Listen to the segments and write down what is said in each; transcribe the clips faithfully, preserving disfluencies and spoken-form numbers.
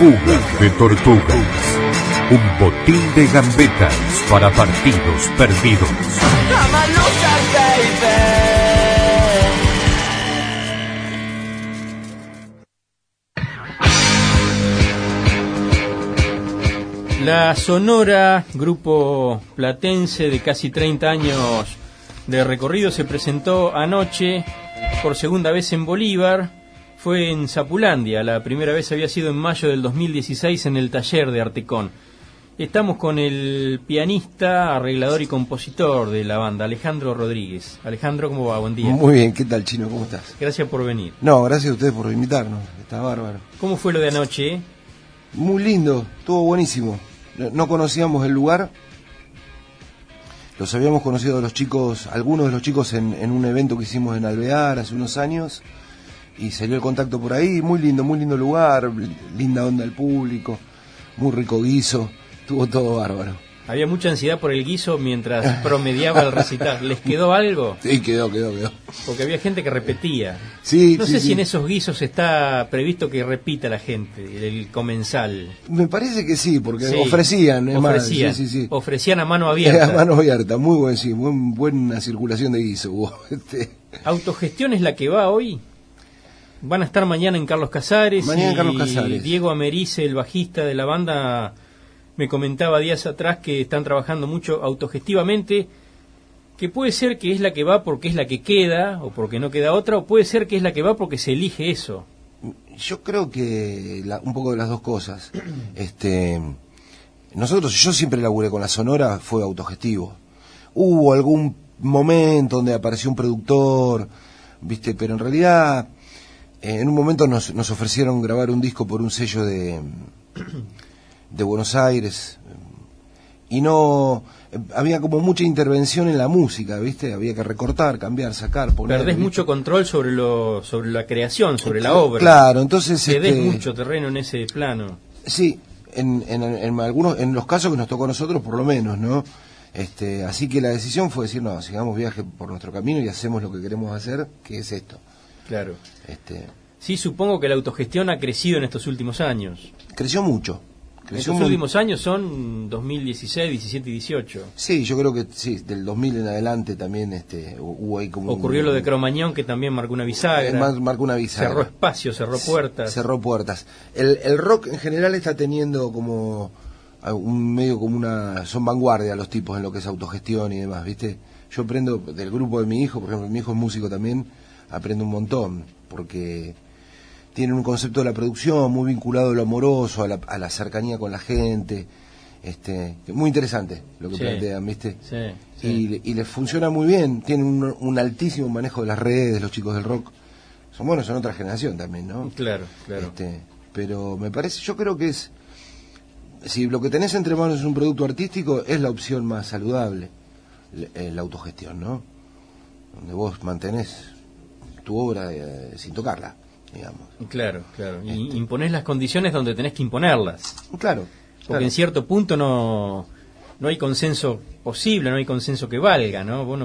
fuga de tortugas. Un botín de gambetas para partidos perdidos. La Sonora, grupo platense de casi treinta años de recorrido, se presentó anoche por segunda vez en Bolívar. Fue en Zapulandia, la primera vez había sido en mayo del dos mil dieciséis en el taller de Artecón. Estamos con el pianista, arreglador y compositor de la banda, Alejandro Rodríguez. Alejandro, ¿cómo va? Buen día. Muy bien, ¿qué tal, Chino? ¿Cómo estás? Gracias por venir. No, gracias a ustedes por invitarnos, está bárbaro. ¿Cómo fue lo de anoche? Muy lindo, estuvo buenísimo. No conocíamos el lugar, los habíamos conocido los chicos, algunos de los chicos en, en un evento que hicimos en Alvear hace unos años, y salió el contacto por ahí. Muy lindo, muy lindo lugar, linda onda el público, muy rico guiso, estuvo todo bárbaro. Había mucha ansiedad por el guiso mientras promediaba el recital. ¿Les quedó algo? Sí, quedó, quedó, quedó. Porque había gente que repetía. Sí, no sí, sé sí. si en esos guisos está previsto que repita la gente, el comensal. Me parece que sí, porque sí, ofrecían, es ofrecían, más, sí, sí, sí. ofrecían a mano abierta. A mano abierta, muy buen, sí, buen, buena circulación de guiso hubo. Este. ¿Autogestión es la que va hoy? Van a estar mañana en Carlos Casares. Mañana en y Carlos Casares. Diego Americe, el bajista de la banda, me comentaba días atrás que están trabajando mucho autogestivamente, que puede ser que es la que va porque es la que queda, o porque no queda otra, o puede ser que es la que va porque se elige eso. Yo creo que la, un poco de las dos cosas. este Nosotros, yo siempre laburé con la Sonora, fue autogestivo. Hubo algún momento donde apareció un productor, viste, pero en realidad eh, en un momento nos, nos ofrecieron grabar un disco por un sello de de Buenos Aires, y no había como mucha intervención en la música, ¿viste? Había que recortar, cambiar, sacar, poner. Perdés ¿viste? mucho control sobre lo sobre la creación, sobre la obra. Claro, entonces cedés este, mucho terreno en ese plano. Sí, en, en, en algunos, en los casos que nos tocó a nosotros, por lo menos, ¿no? Este, así que la decisión fue decir, no, sigamos viaje por nuestro camino y hacemos lo que queremos hacer, que es esto. Claro. Este, sí, supongo que la autogestión ha crecido en estos últimos años. Creció mucho. Estos muy... últimos años son dos mil dieciséis, diecisiete y dieciocho. Sí, yo creo que sí, del dos mil en adelante también este, hubo ahí como... Ocurrió un, lo de Cromañón, que también marcó una bisagra. Eh, marcó una bisagra. Cerró espacios, cerró puertas. Cerró puertas. El, el rock en general está teniendo como un medio como una... Son vanguardia los tipos en lo que es autogestión y demás, ¿viste? Yo aprendo del grupo de mi hijo, por ejemplo, mi hijo es músico también, aprendo un montón, porque... tienen un concepto de la producción muy vinculado a lo amoroso, a la, a la cercanía con la gente, este, muy interesante lo que sí, plantean, ¿viste? Sí, sí. Y, y les funciona muy bien, tienen un, un altísimo manejo de las redes, los chicos del rock. Son buenos, son otra generación también, ¿no? Claro, claro. Este, pero me parece, yo creo que es, si lo que tenés entre manos es un producto artístico, es la opción más saludable, la, la autogestión, ¿no? Donde vos mantenés tu obra eh, sin tocarla. Digamos. Claro, claro. Y este. imponés las condiciones donde tenés que imponerlas. Claro. Porque claro. en cierto punto no no hay consenso posible, no hay consenso que valga, ¿no? Bueno,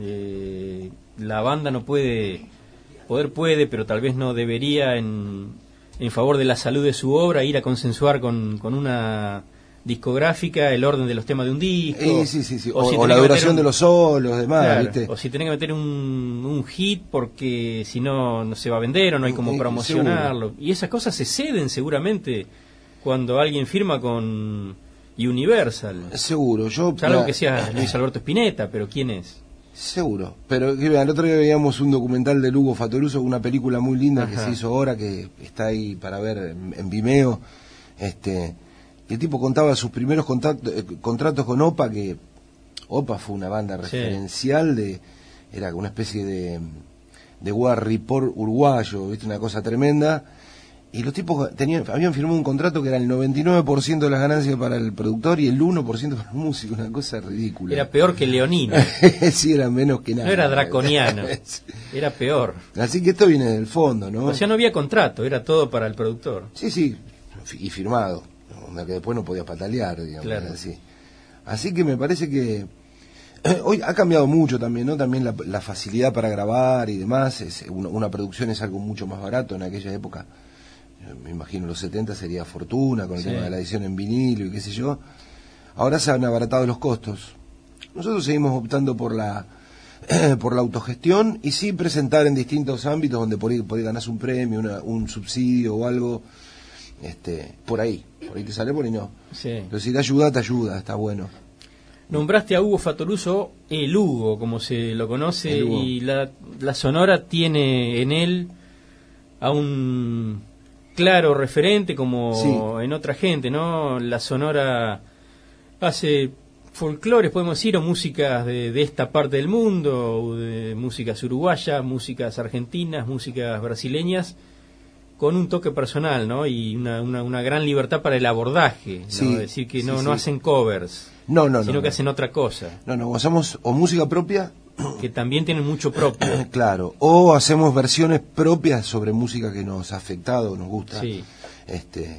eh, la banda no puede, poder puede, pero tal vez no debería en, en favor de la salud de su obra ir a consensuar con, con una discográfica el orden de los temas de un disco. Eh, sí, sí, sí. O, o, si o la duración un, de los solos, demás, claro, ¿viste? O si tenés que meter un, un hit porque si no, no se va a vender o no hay como eh, promocionarlo. Seguro. Y esas cosas se ceden seguramente cuando alguien firma con Universal. Seguro. Yo Salvo la... que sea Luis Alberto Spinetta, pero ¿quién es? Seguro. Pero el otro día veíamos un documental de Lugo Fatoruso, una película muy linda Ajá. que se hizo ahora, que está ahí para ver en, en Vimeo. Este... El tipo contaba sus primeros contratos, eh, contratos con O P A, que O P A fue una banda referencial, sí. de era una especie de, de War Report uruguayo, ¿viste? Una cosa tremenda. Y los tipos tenían, habían firmado un contrato que era el noventa y nueve por ciento de las ganancias para el productor y el uno por ciento para el músico, una cosa ridícula. Era peor que Leonino. Sí, era menos que nada. No era draconiano, era peor. Así que esto viene del fondo, ¿no? O sea, no había contrato, era todo para el productor. Sí, sí, y firmado. Que después no podías patalear, digamos, claro. así. Así que me parece que eh, hoy ha cambiado mucho también, ¿no? También la, la facilidad para grabar y demás, es una, una producción es algo mucho más barato en aquella época. me imagino los setenta sería fortuna con el Sí. tema de la edición en vinilo y qué sé yo. Ahora se han abaratado los costos. Nosotros seguimos optando por la por la autogestión y sí presentar en distintos ámbitos donde por ahí, por ahí ganás un premio, una, un subsidio o algo, este, por ahí, por ahí te sale, por ahí no. Sí. Pero si te ayuda, te ayuda, está bueno. Nombraste a Hugo Fatoruso, el Hugo, como se lo conoce, El Hugo. y la, la Sonora tiene en él a un claro referente, como Sí. en otra gente, ¿no? La Sonora hace folclores, podemos decir, o músicas de, de esta parte del mundo, o de músicas uruguayas, músicas argentinas, músicas brasileñas, con un toque personal, ¿no? Y una, una, una gran libertad para el abordaje, ¿no? Sí, Es decir, que no, sí, no sí. hacen covers, No, no, no. sino que no. hacen otra cosa, No, no, hacemos o música propia, que también tienen mucho propio. claro, o hacemos versiones propias sobre música que nos ha afectado, nos gusta. Sí. Este,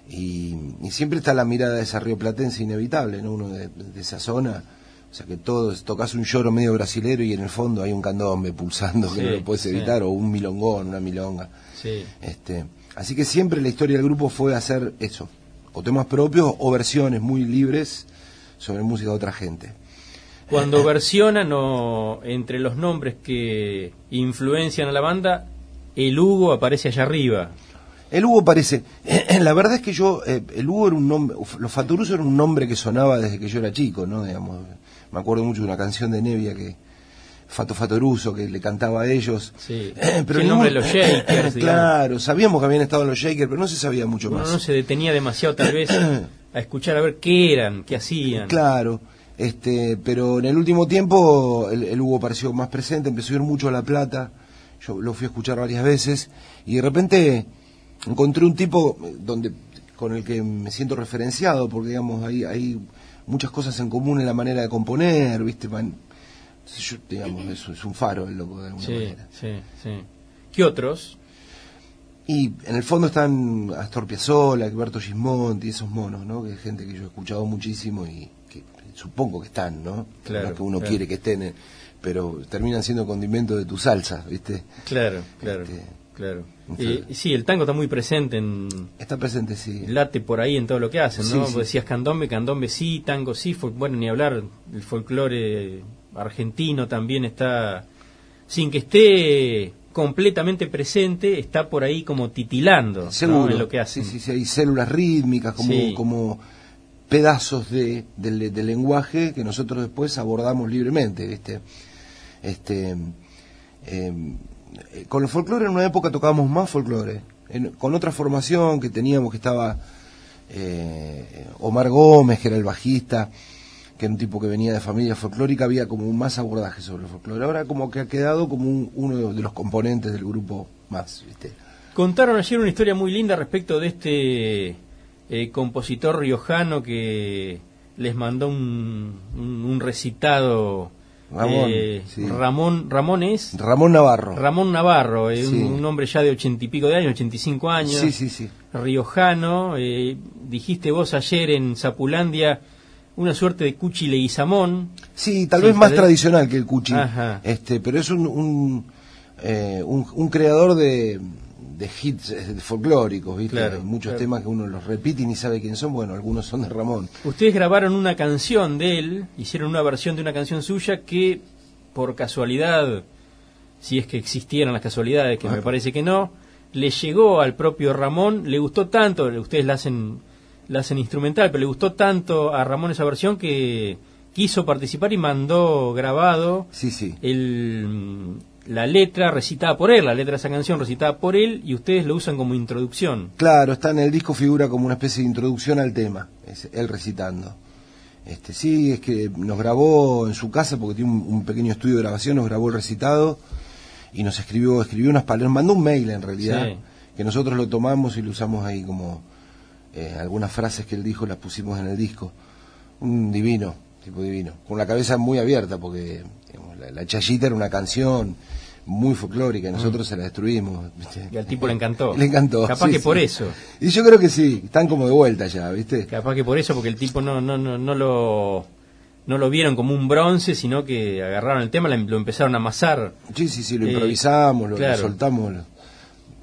y, y siempre está la mirada de esa rioplatense inevitable, ¿no? Uno de, de esa zona, o sea que todos tocas un lloro medio brasilero y en el fondo hay un candombe pulsando que Sí, no lo puedes sí. evitar, o un milongón, una milonga. Sí. Este, así que siempre la historia del grupo fue hacer eso, o temas propios o versiones muy libres sobre música de otra gente. Cuando versionan, o entre los nombres que influencian a la banda, el Hugo aparece allá arriba. El Hugo parece, la verdad es que yo, eh, el Hugo era un nombre, los Fatoruso era un nombre que sonaba desde que yo era chico, ¿no? Digamos, me acuerdo mucho de una canción de Nevia que, Fato Fatoruso, que le cantaba a ellos. Sí. Pero Sí, el nombre de los Shakers, claro, sabíamos que habían estado en los Shakers, pero no se sabía mucho Uno más. no se detenía demasiado, tal vez, a escuchar a ver qué eran, qué hacían. Claro, este, pero en el último tiempo el, el Hugo pareció más presente, empezó a ir mucho a La Plata, yo lo fui a escuchar varias veces, y de repente encontré un tipo donde con el que me siento referenciado, porque digamos hay, hay muchas cosas en común en la manera de componer, viste, Man, yo, digamos, es, es un faro el loco de alguna Sí, manera. sí, sí. ¿Qué otros? Y en el fondo están Astor Piazzolla, Alberto Gismonti, esos monos, ¿no? Que es gente que yo he escuchado muchísimo y que supongo que están, ¿no? Claro, No que uno claro. quiere que estén, eh, pero terminan siendo condimentos de tu salsa, ¿viste? Claro, claro, Este, claro. sí. Eh, sí, el tango está muy presente en... Está presente, sí. late por ahí en todo lo que hacen, ¿no? Sí, Vos sí. decías candombe, candombe sí, tango sí, fol- bueno, ni hablar, el folclore argentino también está, sin que esté completamente presente, está por ahí como titilando, ¿no? Seguro. En lo que hacen. Sí, sí, sí, hay células rítmicas, como, Sí. como pedazos de, del, del lenguaje que nosotros después abordamos libremente, ¿viste? Este, eh, con el folclore en una época tocábamos más folclore, en- con otra formación que teníamos, que estaba eh, Omar Gómez, que era el bajista, que era un tipo que venía de familia folclórica, había como un más abordaje sobre el folclore. Ahora como que ha quedado como un- uno de los componentes del grupo más, ¿viste? Contaron ayer una historia muy linda respecto de este eh, compositor riojano que les mandó un, un, un recitado. Ramón, eh, sí. Ramón, Ramón es Ramón Navarro. Ramón Navarro, eh, Sí. un, un hombre ya de ochenta y pico de años, ochenta y cinco años, Sí, sí, sí. riojano. Eh, dijiste vos ayer en Zapulandia una suerte de Cuchi Leguizamón. Sí, tal Sí, vez más tal vez- tradicional que el Cuchi, Ajá. este, pero es un un, eh, un, un creador de, de hits eh, folclóricos, ¿viste? Claro, Hay muchos claro. temas que uno los repite y ni sabe quién son, bueno, algunos son de Ramón. Ustedes grabaron una canción de él, hicieron una versión de una canción suya que, por casualidad, si es que existieran las casualidades, que me Ajá. parece que no, le llegó al propio Ramón, le gustó tanto, ustedes la hacen, la hacen instrumental, pero le gustó tanto a Ramón esa versión que quiso participar y mandó grabado Sí, sí. el, la letra recitada por él, la letra de esa canción recitada por él, y ustedes lo usan como introducción. Claro, está en el disco, figura como una especie de introducción al tema, es él recitando. Este, sí, es que nos grabó en su casa, porque tiene un, un pequeño estudio de grabación, nos grabó el recitado y nos escribió, escribió unas palabras, mandó un mail en realidad, Sí. que nosotros lo tomamos y lo usamos ahí como eh, algunas frases que él dijo las pusimos en el disco. Un divino, tipo divino, con la cabeza muy abierta, porque digamos, la, la Chayita era una canción muy folclórica y nosotros se la destruimos, ¿viste? Y al tipo le encantó. Le encantó. Capaz sí, que sí. por eso. Y yo creo que sí, están como de vuelta ya, ¿viste? Capaz que por eso, porque el tipo no no no, no lo no lo vieron como un bronce, sino que agarraron el tema, lo empezaron a amasar. Sí, sí, sí, lo Eh, improvisamos, lo, claro. lo soltamos. lo-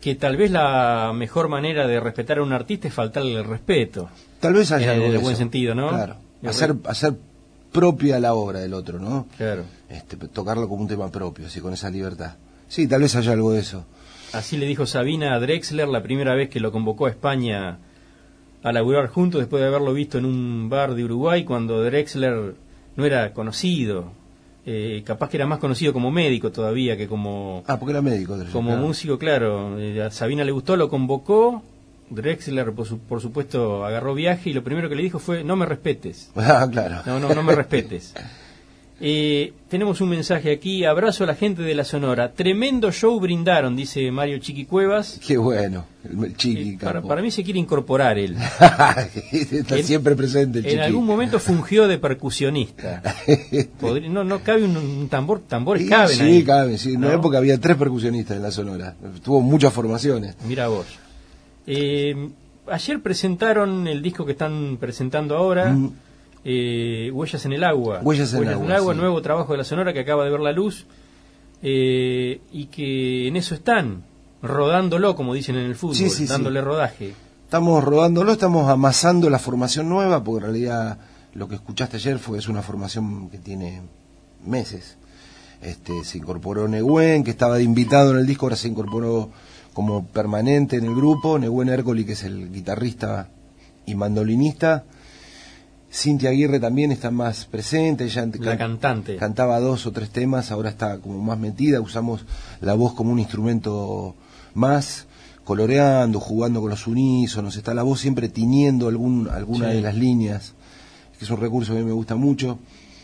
que tal vez la mejor manera de respetar a un artista es faltarle el respeto. Tal vez haya en algo el de buen eso. sentido, ¿no? Claro. Hacer, hacer propia la obra del otro, ¿no? Claro. Este, tocarlo como un tema propio, así, con esa libertad. Sí, tal vez haya algo de eso. Así le dijo Sabina a Drexler la primera vez que lo convocó a España a laburar juntos, después de haberlo visto en un bar de Uruguay, cuando Drexler no era conocido. Eh, capaz que era más conocido como médico todavía que como... Ah, porque era médico. Drexler, como claro. músico, claro. Eh, a Sabina le gustó, lo convocó. Drexler, por, su, por supuesto, agarró viaje y lo primero que le dijo fue: no me respetes. Ah, claro. No, no, no me respetes. Eh, tenemos un mensaje aquí. Abrazo a la gente de la Sonora. Tremendo show brindaron, dice Mario Chiqui Cuevas. Qué bueno, el Chiqui. Eh, para, para mí se quiere incorporar él. Está en, siempre presente el En Chiqui. algún momento fungió de percusionista. Podría, no, no cabe un, un tambor, tambores Sí, caben sí, ahí. Sí, caben, sí. En ¿no? una época había tres percusionistas en la Sonora. Tuvo muchas formaciones. Mira vos. Eh, ayer presentaron el disco que están presentando ahora. Mm. Eh, Huellas en el agua. Huellas en, Huellas agua, en el agua, sí. Nuevo trabajo de la Sonora que acaba de ver la luz, eh, y que en eso están, rodándolo, como dicen en el fútbol, sí, sí, dándole sí. rodaje. Estamos rodándolo, estamos amasando la formación nueva, porque en realidad lo que escuchaste ayer fue es una formación que tiene meses. Este, se incorporó Nehuen, que estaba de invitado en el disco, ahora se incorporó como permanente en el grupo, Nehuen Ercoli, que es el guitarrista y mandolinista. Cintia Aguirre también está más presente, ella la can cantante. Cantaba dos o tres temas, ahora está como más metida, usamos la voz como un instrumento más, coloreando, jugando con los unísonos, está la voz siempre tiñendo algún, alguna sí. de las líneas, que es un recurso que a mí me gusta mucho.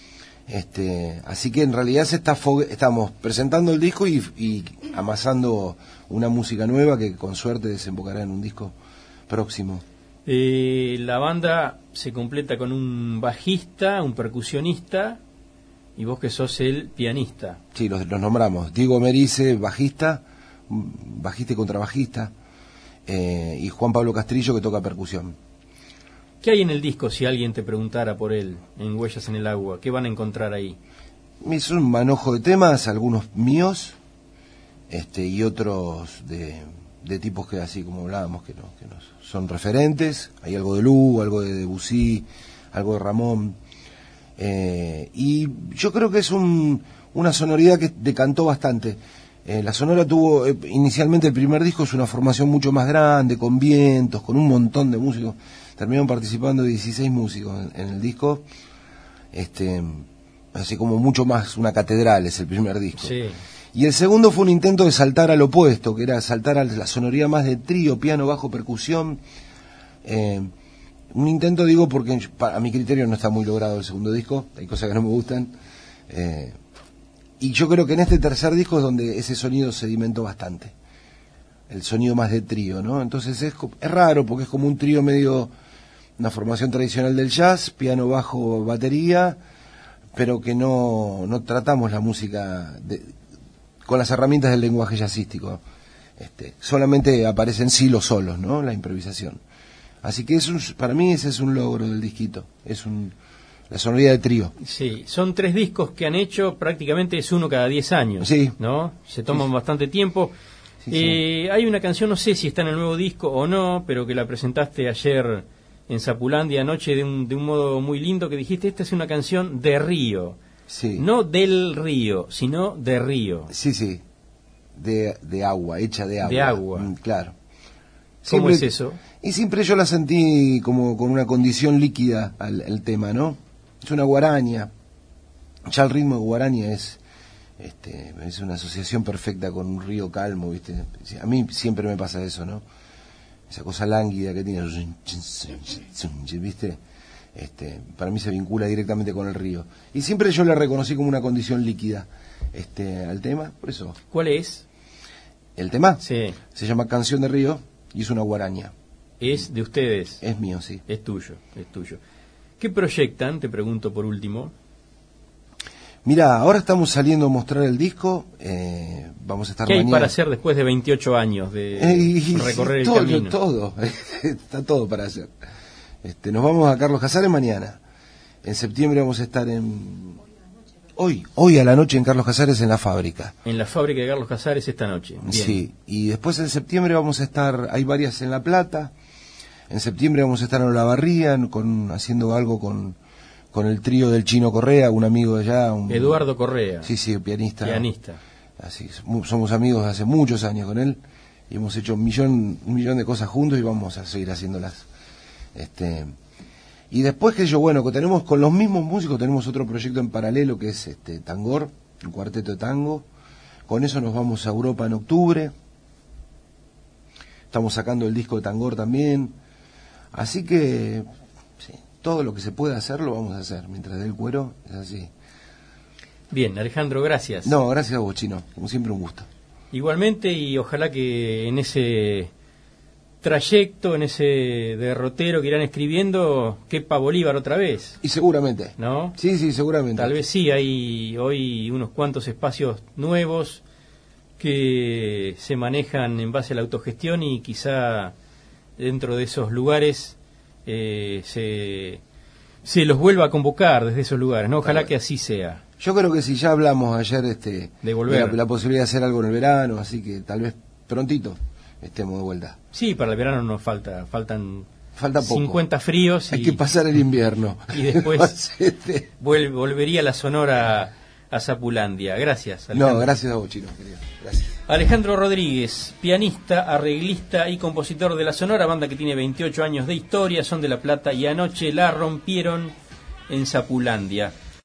Este, así que en realidad se está estamos presentando el disco y, y amasando una música nueva que con suerte desembocará en un disco próximo. Eh, la banda se completa con un bajista, un percusionista y vos que sos el pianista. Sí, los, los nombramos. Diego Merice, bajista, bajista y contrabajista, eh, y Juan Pablo Castrillo, que toca percusión. ¿Qué hay en el disco si alguien te preguntara por él, en Huellas en el agua? ¿Qué van a encontrar ahí? Es un manojo de temas, algunos míos, este, y otros de... de tipos que así como hablábamos que, no, que nos son referentes. Hay algo de Lugo, algo de Debussy, algo de Ramón, eh, y yo creo que es un, una sonoridad que decantó bastante. Eh, la Sonora tuvo eh, inicialmente el primer disco, es una formación mucho más grande, con vientos, con un montón de músicos. Terminaron participando dieciséis músicos en, en el disco, este, así como mucho más una catedral es el primer disco. Sí. Y el segundo fue un intento de saltar al opuesto, que era saltar a la sonoridad más de trío, piano, bajo, percusión. Eh, un intento, digo, porque a mi criterio no está muy logrado el segundo disco, hay cosas que no me gustan. Eh, y yo creo que en este tercer disco es donde ese sonido sedimentó bastante. El sonido más de trío, ¿no? Entonces es, es raro, porque es como un trío medio, una formación tradicional del jazz, piano, bajo, batería, pero que no, no tratamos la música de... con las herramientas del lenguaje jazzístico. Este, solamente aparecen sí los solos, ¿no? La improvisación. Así que es un, para mí ese es un logro del disquito. Es un, la sonoridad de trío. Sí, son tres discos que han hecho, prácticamente es uno cada diez años. Sí. ¿No? Se toman sí. bastante tiempo. Sí, eh, sí. Hay una canción, no sé si está en el nuevo disco o no, pero que la presentaste ayer en Zapulandia anoche de un, de un modo muy lindo, que dijiste, esta es una canción de río. Sí. No del río, sino de río. Sí, sí, de, de agua, hecha de agua. De agua. Mm, claro. ¿Cómo Siempre, es eso? Y siempre yo la sentí como con una condición líquida al el tema, ¿no? Es una guaraña. Ya el ritmo de guaraña es, este, es una asociación perfecta con un río calmo, ¿viste? A mí siempre me pasa eso, ¿no? Esa cosa lánguida que tiene, ¿viste? Este, para mí se vincula directamente con el río. Y siempre yo la reconocí como una condición líquida este, al tema, por eso. ¿Cuál es? ¿El tema? Sí. Se llama Canción de Río y es una guaraña. ¿Es de ustedes? Es mío, sí. Es tuyo, es tuyo. ¿Qué proyectan? Te pregunto por último. Mira, ahora estamos saliendo a mostrar el disco, eh, vamos a estar ¿Qué mañana. hay para hacer después de veintiocho años de eh, recorrer todo, el camino? Todo, está todo para hacer. Este, nos vamos a Carlos Casares mañana. En septiembre vamos a estar en... Hoy, hoy a la noche en Carlos Casares en la fábrica. En la fábrica de Carlos Casares esta noche. Bien. Sí, y después en septiembre vamos a estar, hay varias en La Plata, en septiembre vamos a estar en Olavarría, con, haciendo algo con, con el trío del Chino Correa, un amigo de allá. Un, Eduardo Correa. Sí, sí, pianista. Pianista. Así, somos amigos de hace muchos años con él, y hemos hecho un millón, un millón de cosas juntos y vamos a seguir haciéndolas. Este... Y después que yo, bueno, que tenemos con los mismos músicos, tenemos otro proyecto en paralelo que es este Tangor, un cuarteto de tango. Con eso nos vamos a Europa en octubre. Estamos sacando el disco de Tangor también. Así que, sí, todo lo que se pueda hacer lo vamos a hacer. Mientras dé el cuero, es así. Bien, Alejandro, gracias. No, gracias a vos, Chino. Como siempre, un gusto. Igualmente, y ojalá que en ese trayecto, en ese derrotero que irán escribiendo, quepa Bolívar otra vez. Y seguramente. ¿No? Sí, sí, seguramente. Tal vez sí, hay hoy unos cuantos espacios nuevos que se manejan en base a la autogestión y quizá dentro de esos lugares eh, se, se los vuelva a convocar desde esos lugares, ¿no? Ojalá que así sea. Yo creo que si ya hablamos ayer este, de volver. de la, la posibilidad de hacer algo en el verano, así que tal vez prontito estemos de vuelta. Sí, para el verano nos falta, faltan Falta poco. cincuenta fríos. Hay y, que pasar el invierno. Y después este... vuelve, volvería la Sonora a Zapulandia. Gracias, Alejandro. No, gracias a vos, Chino, querido. Gracias. Alejandro Rodríguez, pianista, arreglista y compositor de la Sonora, banda que tiene veintiocho años de historia, son de La Plata y anoche la rompieron en Zapulandia.